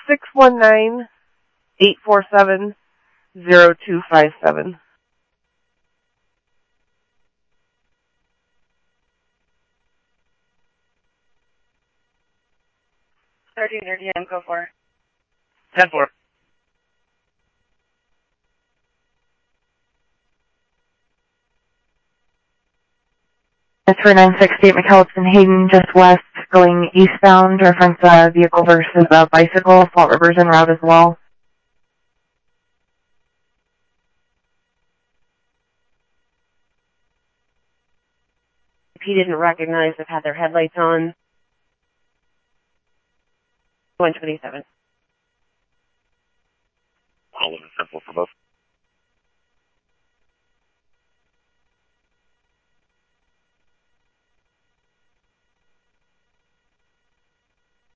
619-847-0257. Go for 10-4. That's for 968 McAllister Hayden, just west, going eastbound. Reference vehicle versus bicycle. Salt River's en route as well. If he didn't recognize, they've had their headlights on. 127.